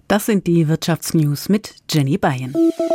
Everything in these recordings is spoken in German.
Das sind die Wirtschaftsnews mit Jenny Beyen.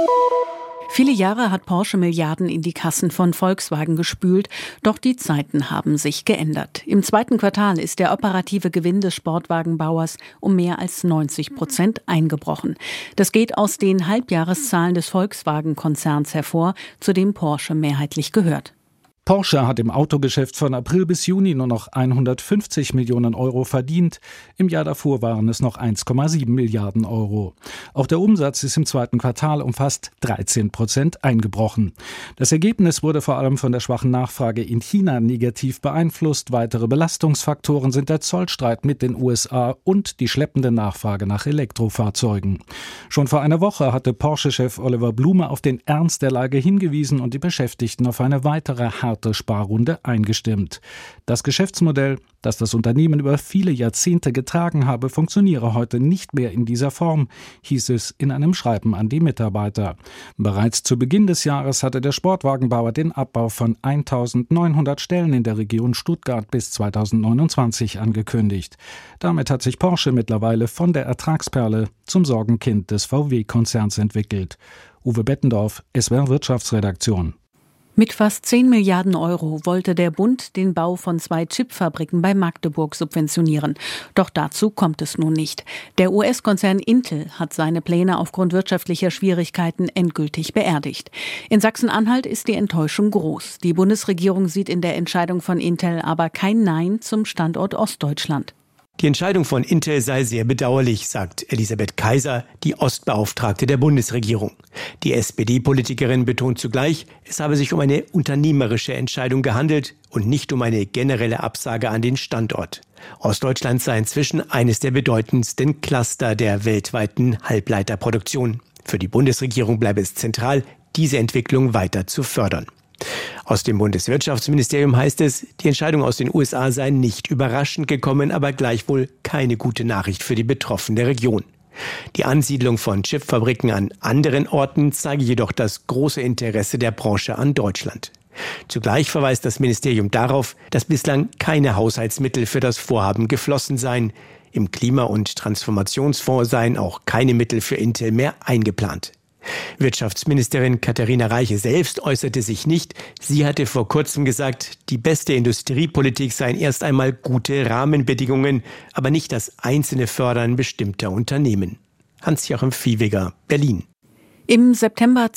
Viele Jahre hat Porsche Milliarden in die Kassen von Volkswagen gespült, doch die Zeiten haben sich geändert. Im zweiten Quartal ist der operative Gewinn des Sportwagenbauers um mehr als 90% eingebrochen. Das geht aus den Halbjahreszahlen des Volkswagen-Konzerns hervor, zu dem Porsche mehrheitlich gehört. Porsche hat im Autogeschäft von April bis Juni nur noch 150 Millionen Euro verdient. Im Jahr davor waren es noch 1,7 Milliarden Euro. Auch der Umsatz ist im zweiten Quartal um fast 13% eingebrochen. Das Ergebnis wurde vor allem von der schwachen Nachfrage in China negativ beeinflusst. Weitere Belastungsfaktoren sind der Zollstreit mit den USA und die schleppende Nachfrage nach Elektrofahrzeugen. Schon vor einer Woche hatte Porsche-Chef Oliver Blume auf den Ernst der Lage hingewiesen und die Beschäftigten auf eine weitere harte Sparrunde eingestimmt. Das Geschäftsmodell, das das Unternehmen über viele Jahrzehnte getragen habe, funktioniere heute nicht mehr in dieser Form, hieß es in einem Schreiben an die Mitarbeiter. Bereits zu Beginn des Jahres hatte der Sportwagenbauer den Abbau von 1.900 Stellen in der Region Stuttgart bis 2029 angekündigt. Damit hat sich Porsche mittlerweile von der Ertragsperle zum Sorgenkind des VW-Konzerns entwickelt. Uwe Bettendorf, SWR Wirtschaftsredaktion. Mit fast 10 Milliarden Euro wollte der Bund den Bau von 2 Chipfabriken bei Magdeburg subventionieren. Doch dazu kommt es nun nicht. Der US-Konzern Intel hat seine Pläne aufgrund wirtschaftlicher Schwierigkeiten endgültig beerdigt. In Sachsen-Anhalt ist die Enttäuschung groß. Die Bundesregierung sieht in der Entscheidung von Intel aber kein Nein zum Standort Ostdeutschland. Die Entscheidung von Intel sei sehr bedauerlich, sagt Elisabeth Kaiser, die Ostbeauftragte der Bundesregierung. Die SPD-Politikerin betont zugleich, es habe sich um eine unternehmerische Entscheidung gehandelt und nicht um eine generelle Absage an den Standort. Ostdeutschland sei inzwischen eines der bedeutendsten Cluster der weltweiten Halbleiterproduktion. Für die Bundesregierung bleibe es zentral, diese Entwicklung weiter zu fördern. Aus dem Bundeswirtschaftsministerium heißt es, die Entscheidung aus den USA sei nicht überraschend gekommen, aber gleichwohl keine gute Nachricht für die betroffene Region. Die Ansiedlung von Chipfabriken an anderen Orten zeige jedoch das große Interesse der Branche an Deutschland. Zugleich verweist das Ministerium darauf, dass bislang keine Haushaltsmittel für das Vorhaben geflossen seien. Im Klima- und Transformationsfonds seien auch keine Mittel für Intel mehr eingeplant. Wirtschaftsministerin Katharina Reiche selbst äußerte sich nicht. Sie hatte vor kurzem gesagt, die beste Industriepolitik seien erst einmal gute Rahmenbedingungen, aber nicht das einzelne Fördern bestimmter Unternehmen. Hans-Joachim Viehweger, Berlin. Im September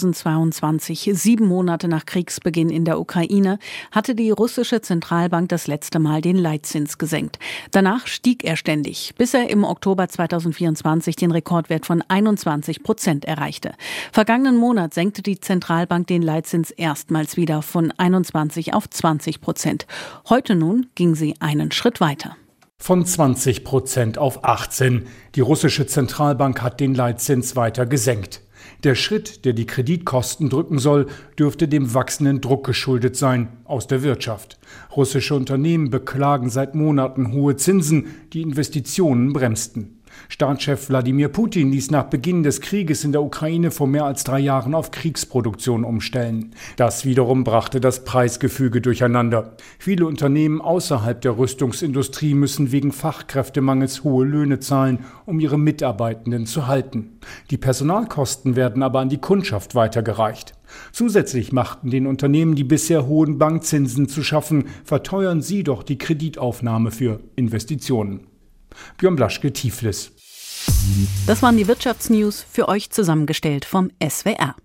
2022, 7 Monate nach Kriegsbeginn in der Ukraine, hatte die russische Zentralbank das letzte Mal den Leitzins gesenkt. Danach stieg er ständig, bis er im Oktober 2024 den Rekordwert von 21% erreichte. Vergangenen Monat senkte die Zentralbank den Leitzins erstmals wieder von 21 auf 20%. Heute nun ging sie einen Schritt weiter. Von 20% auf 18%. Die russische Zentralbank hat den Leitzins weiter gesenkt. Der Schritt, der die Kreditkosten drücken soll, dürfte dem wachsenden Druck geschuldet sein aus der Wirtschaft. Russische Unternehmen beklagen seit Monaten hohe Zinsen, die Investitionen bremsten. Staatschef Wladimir Putin ließ nach Beginn des Krieges in der Ukraine vor mehr als 3 Jahren auf Kriegsproduktion umstellen. Das wiederum brachte das Preisgefüge durcheinander. Viele Unternehmen außerhalb der Rüstungsindustrie müssen wegen Fachkräftemangels hohe Löhne zahlen, um ihre Mitarbeitenden zu halten. Die Personalkosten werden aber an die Kundschaft weitergereicht. Zusätzlich machten den Unternehmen die bisher hohen Bankzinsen zu schaffen, verteuern sie doch die Kreditaufnahme für Investitionen. Björn Blaschke, Tiflis. Das waren die Wirtschaftsnews, für euch zusammengestellt vom SWR.